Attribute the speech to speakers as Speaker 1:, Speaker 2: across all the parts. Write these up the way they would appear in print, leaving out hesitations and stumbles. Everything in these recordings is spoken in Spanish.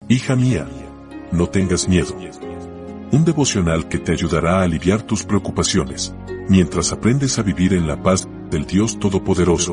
Speaker 1: Hija mía, no tengas miedo. Un devocional que te ayudará a aliviar tus preocupaciones, mientras aprendes a vivir en la paz del Dios Todopoderoso.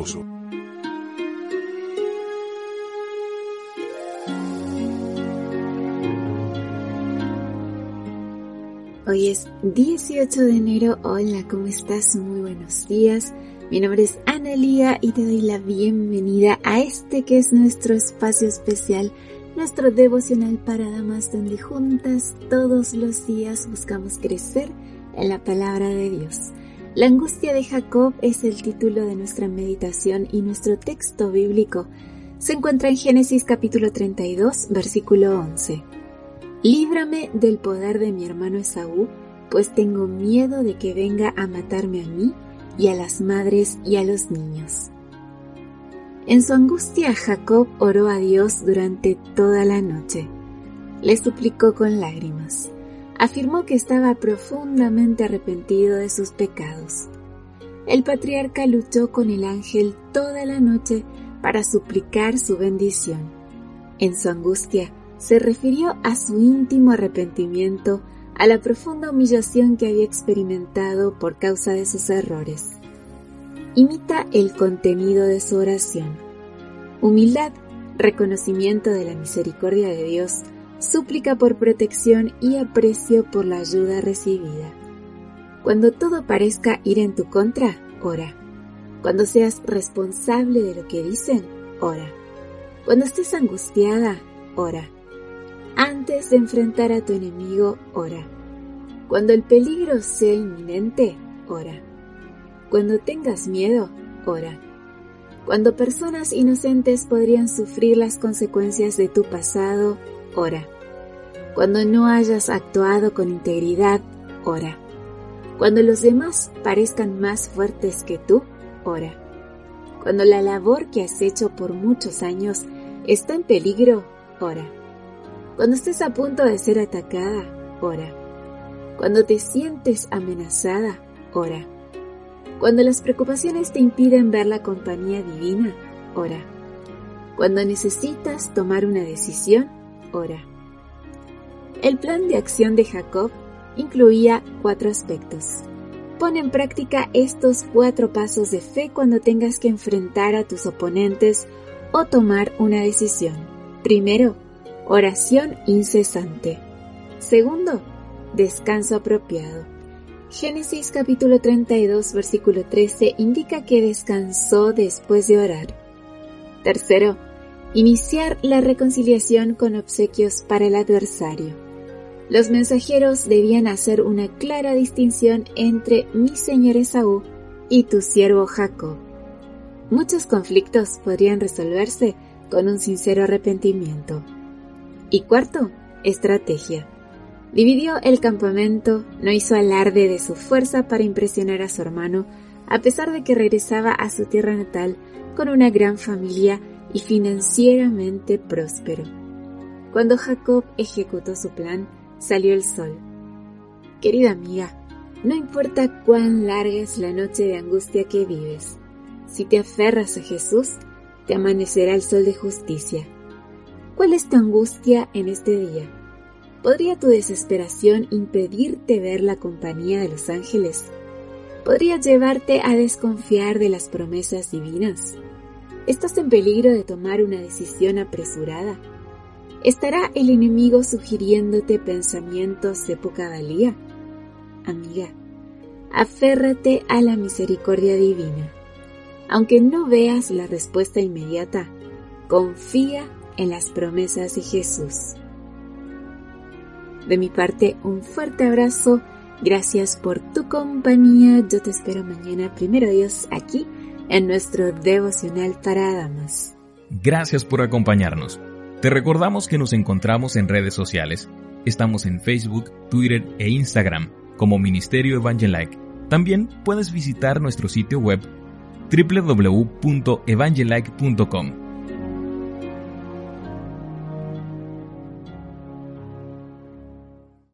Speaker 2: Hoy es 18 de enero. Hola, ¿cómo estás? Muy buenos días. Mi nombre es Analía y te doy la bienvenida a este que es nuestro espacio especial, nuestro devocional para damas, donde juntas todos los días buscamos crecer en la palabra de Dios. La angustia de Jacob es el título de nuestra meditación y nuestro texto bíblico se encuentra en Génesis capítulo 32, versículo 11. Líbrame del poder de mi hermano Esaú, pues tengo miedo de que venga a matarme a mí y a las madres y a los niños. En su angustia, Jacob oró a Dios durante toda la noche. Le suplicó con lágrimas. Afirmó que estaba profundamente arrepentido de sus pecados. El patriarca luchó con el ángel toda la noche para suplicar su bendición. En su angustia, se refirió a su íntimo arrepentimiento, a la profunda humillación que había experimentado por causa de sus errores. Imita el contenido de su oración: humildad, reconocimiento de la misericordia de Dios, súplica por protección y aprecio por la ayuda recibida. Cuando todo parezca ir en tu contra, ora. Cuando seas responsable de lo que dicen, ora. Cuando estés angustiada, ora. Antes de enfrentar a tu enemigo, ora. Cuando el peligro sea inminente, ora. Cuando tengas miedo, ora. Cuando personas inocentes podrían sufrir las consecuencias de tu pasado, ora. Cuando no hayas actuado con integridad, ora. Cuando los demás parezcan más fuertes que tú, ora. Cuando la labor que has hecho por muchos años está en peligro, ora. Cuando estés a punto de ser atacada, ora. Cuando te sientes amenazada, ora. Cuando las preocupaciones te impiden ver la compañía divina, ora. Cuando necesitas tomar una decisión, ora. El plan de acción de Jacob incluía 4 aspectos. Pon en práctica estos 4 pasos de fe cuando tengas que enfrentar a tus oponentes o tomar una decisión. Primero, oración incesante. Segundo, descanso apropiado. Génesis capítulo 32, versículo 13 indica que descansó después de orar. Tercero, iniciar la reconciliación con obsequios para el adversario. Los mensajeros debían hacer una clara distinción entre mi señor Esaú y tu siervo Jacob. Muchos conflictos podrían resolverse con un sincero arrepentimiento. Y cuarto, estrategia. Dividió el campamento, no hizo alarde de su fuerza para impresionar a su hermano, a pesar de que regresaba a su tierra natal con una gran familia y financieramente próspero. Cuando Jacob ejecutó su plan, salió el sol. Querida amiga, no importa cuán larga es la noche de angustia que vives, si te aferras a Jesús, te amanecerá el sol de justicia. ¿Cuál es tu angustia en este día? ¿Podría tu desesperación impedirte ver la compañía de los ángeles? ¿Podría llevarte a desconfiar de las promesas divinas? ¿Estás en peligro de tomar una decisión apresurada? ¿Estará el enemigo sugiriéndote pensamientos de poca valía? Amiga, aférrate a la misericordia divina. Aunque no veas la respuesta inmediata, confía en las promesas de Jesús. De mi parte, un fuerte abrazo. Gracias por tu compañía. Yo te espero mañana, primero Dios, aquí en nuestro devocional para damas.
Speaker 3: Gracias por acompañarnos. Te recordamos que nos encontramos en redes sociales. Estamos en Facebook, Twitter e Instagram como Ministerio Evangelike. También puedes visitar nuestro sitio web www.evangelike.com.